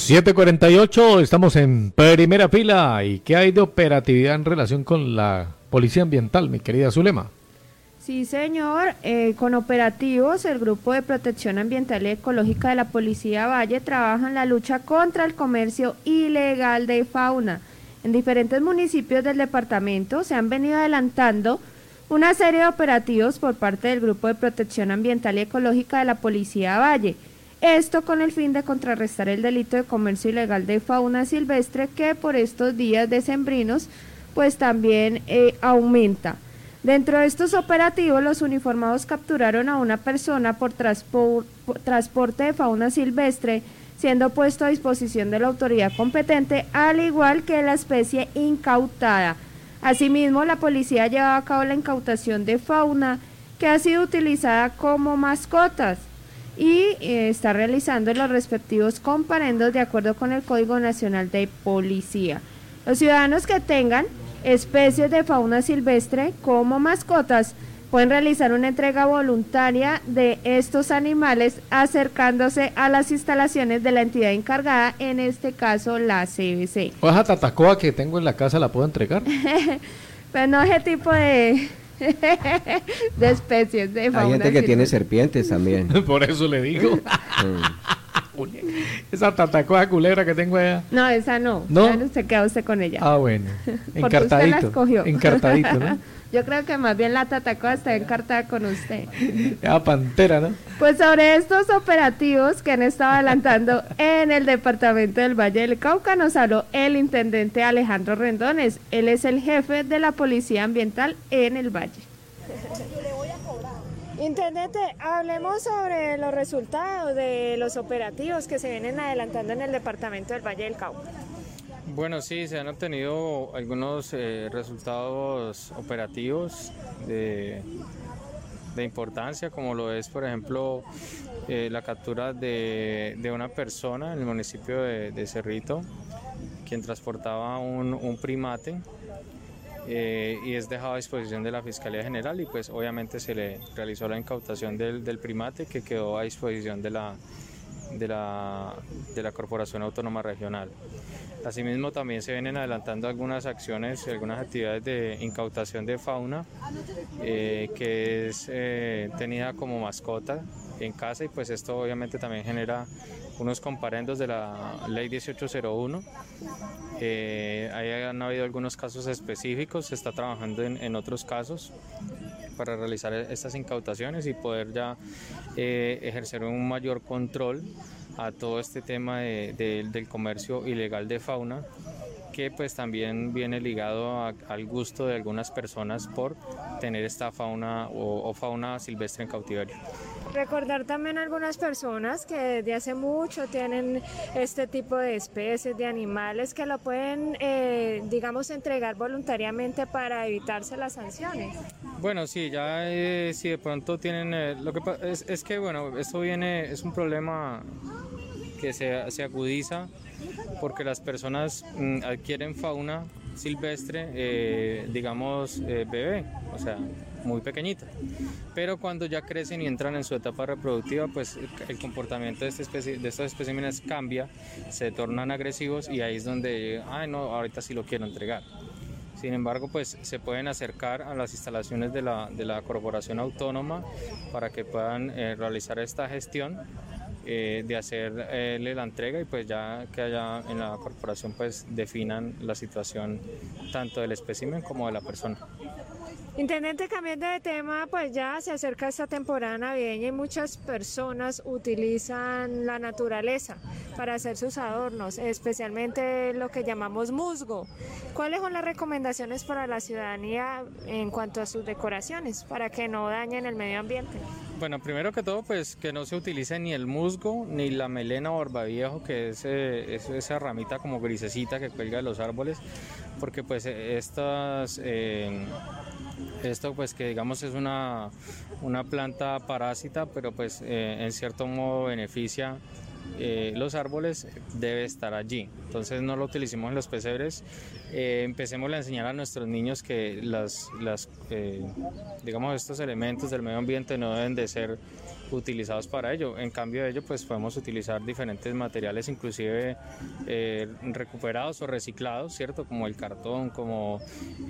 7:48, estamos en primera fila. ¿Y qué hay de operatividad en relación con la Policía Ambiental, mi querida Zulema? Sí, señor, con operativos, el Grupo de Protección Ambiental y Ecológica de la Policía Valle trabaja en la lucha contra el comercio ilegal de fauna. En diferentes municipios del departamento se han venido adelantando una serie de operativos por parte del Grupo de Protección Ambiental y Ecológica de la Policía Valle. Esto con el fin de contrarrestar el delito de comercio ilegal de fauna silvestre que por estos días decembrinos pues también aumenta. Dentro de estos operativos, los uniformados capturaron a una persona por transporte de fauna silvestre, siendo puesto a disposición de la autoridad competente, al igual que la especie incautada. Asimismo, la policía ha llevado a cabo la incautación de fauna que ha sido utilizada como mascotas y está realizando los respectivos comparendos de acuerdo con el Código Nacional de Policía. Los ciudadanos que tengan especies de fauna silvestre como mascotas pueden realizar una entrega voluntaria de estos animales acercándose a las instalaciones de la entidad encargada, en este caso la CBC. ¿Esa tatacoa que tengo en la casa la puedo entregar? Pues no, ese tipo de especies de fauna. Hay gente que tiene serpientes también. Por eso le digo. Esa tatacoa culebra que tengo allá. No, esa no. ¿No? Se queda usted con ella. Ah, bueno. Porque usted la escogió. Encartadito, ¿no? Yo creo que más bien la tatacoa está encartada con usted. La pantera, ¿no? Pues sobre estos operativos que han estado adelantando en el departamento del Valle del Cauca nos habló el intendente Alejandro Rendones. Él es el jefe de la Policía Ambiental en el Valle. Intendente, hablemos sobre los resultados de los operativos que se vienen adelantando en el departamento del Valle del Cauca. Bueno, sí, se han obtenido algunos resultados operativos de importancia, como lo es, por ejemplo, la captura de una persona en el municipio de Cerrito, quien transportaba un primate, y es dejado a disposición de la Fiscalía General y pues obviamente se le realizó la incautación del primate, que quedó a disposición de la Corporación Autónoma Regional. Asimismo, también se vienen adelantando algunas acciones y algunas actividades de incautación de fauna que es tenida como mascota en casa, y pues esto obviamente también genera unos comparendos de la Ley 1801. Ahí han habido algunos casos específicos, se está trabajando en otros casos para realizar estas incautaciones y poder ya ejercer un mayor control a todo este tema del comercio ilegal de fauna, que pues también viene ligado al gusto de algunas personas por tener esta fauna o fauna silvestre en cautiverio. Recordar también a algunas personas que desde hace mucho tienen este tipo de especies, de animales, que lo pueden, digamos, entregar voluntariamente para evitarse las sanciones. Bueno, sí, ya si de pronto tienen, lo que pasa es que, bueno, esto es un problema que se agudiza porque las personas adquieren fauna silvestre, digamos, bebé, o sea, muy pequeñita, pero cuando ya crecen y entran en su etapa reproductiva, pues el comportamiento de estos especímenes cambia, se tornan agresivos y ahí es donde, no, ahorita sí lo quiero entregar. Sin embargo, pues se pueden acercar a las instalaciones de la Corporación Autónoma para que puedan realizar esta gestión de hacerle la entrega, y pues ya que allá en la corporación pues definan la situación tanto del espécimen como de la persona. Intendente, cambiando de tema, pues ya se acerca esta temporada navideña y muchas personas utilizan la naturaleza para hacer sus adornos, especialmente lo que llamamos musgo. ¿Cuáles son las recomendaciones para la ciudadanía en cuanto a sus decoraciones para que no dañen el medio ambiente? Bueno, primero que todo, pues que no se utilice ni el musgo ni la melena o barbaviejo, que es esa ramita como grisecita que cuelga de los árboles, porque pues esto pues que digamos es una planta parásita, pero pues en cierto modo beneficia los árboles debe estar allí. Entonces no lo utilicemos en los pesebres. Empecemos a enseñar a nuestros niños que digamos, estos elementos del medio ambiente no deben de ser utilizados para ello. En cambio de ello, pues podemos utilizar diferentes materiales, inclusive recuperados o reciclados, ¿cierto? Como el cartón, como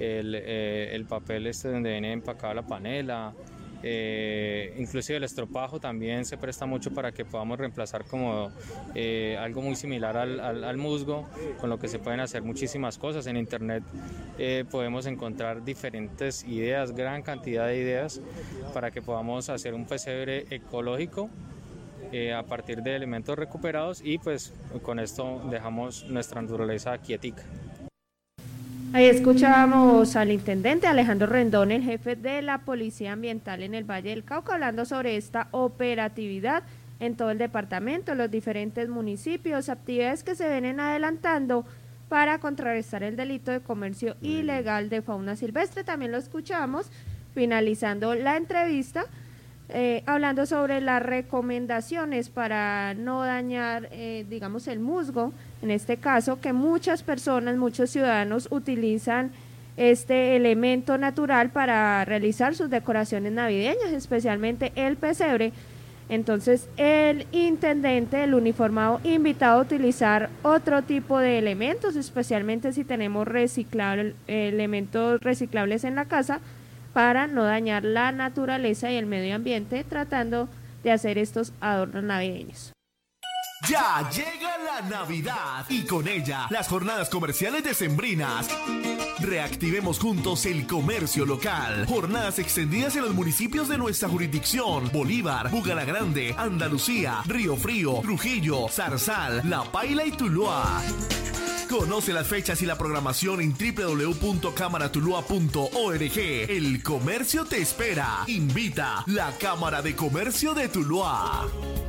el papel donde viene empacada la panela. Inclusive el estropajo también se presta mucho para que podamos reemplazar como algo muy similar al musgo, con lo que se pueden hacer muchísimas cosas. En internet podemos encontrar diferentes ideas, gran cantidad de ideas para que podamos hacer un pesebre ecológico a partir de elementos recuperados, y pues con esto dejamos nuestra naturaleza quietica. Ahí escuchábamos al intendente Alejandro Rendón, el jefe de la Policía Ambiental en el Valle del Cauca, hablando sobre esta operatividad en todo el departamento, los diferentes municipios, actividades que se vienen adelantando para contrarrestar el delito de comercio ilegal de fauna silvestre. También lo escuchamos finalizando la entrevista, hablando sobre las recomendaciones para no dañar, digamos, el musgo, en este caso, que muchas personas, muchos ciudadanos utilizan este elemento natural para realizar sus decoraciones navideñas, especialmente el pesebre. Entonces, el intendente, el uniformado, invitado a utilizar otro tipo de elementos, especialmente si tenemos elementos reciclables en la casa, para no dañar la naturaleza y el medio ambiente, tratando de hacer estos adornos navideños. Ya llega la Navidad y con ella las jornadas comerciales decembrinas. Reactivemos juntos el comercio local. Jornadas extendidas en los municipios de nuestra jurisdicción: Bolívar, Bugalagrande, Andalucía, Río Frío, Trujillo, Zarzal, La Paila y Tuluá. Conoce las fechas y la programación en www.cámaratuluá.org. El comercio te espera. Invita la Cámara de Comercio de Tuluá.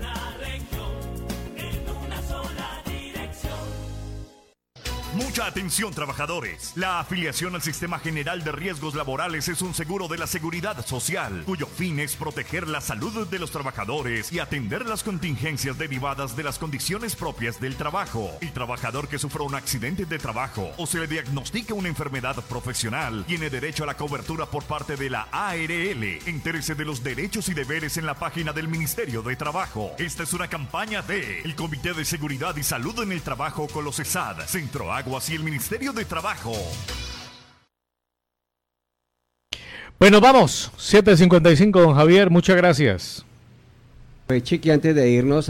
Mucha atención, trabajadores. La afiliación al Sistema General de Riesgos Laborales es un seguro de la Seguridad Social, cuyo fin es proteger la salud de los trabajadores y atender las contingencias derivadas de las condiciones propias del trabajo. El trabajador que sufra un accidente de trabajo o se le diagnostique una enfermedad profesional tiene derecho a la cobertura por parte de la ARL. Entérese de los derechos y deberes en la página del Ministerio de Trabajo. Esta es una campaña de el Comité de Seguridad y Salud en el Trabajo con los ESAD, Centro Aguas y el Ministerio de Trabajo. Bueno, vamos, 7:55, don Javier, muchas gracias. Chiqui, antes de irnos